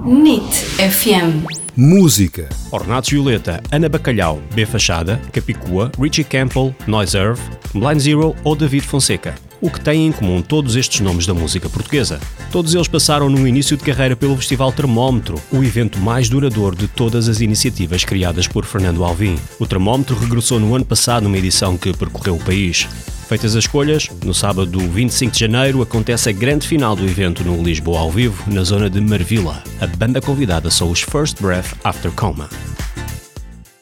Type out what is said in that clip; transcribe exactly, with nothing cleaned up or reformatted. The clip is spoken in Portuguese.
N I T F M. Música. Ornatos Violeta, Ana Bacalhau, B Fachada, Capicua, Richie Campbell, Noiserve, Blind Zero ou David Fonseca. O que têm em comum todos estes nomes da música portuguesa? Todos eles passaram no início de carreira pelo Festival Termómetro, o evento mais duradouro de todas as iniciativas criadas por Fernando Alvim. O Termómetro regressou no ano passado numa edição que percorreu o país. Feitas as escolhas, no sábado vinte e cinco de janeiro acontece a grande final do evento no Lisboa ao vivo, na zona de Marvila. A banda convidada são os First Breath After Coma.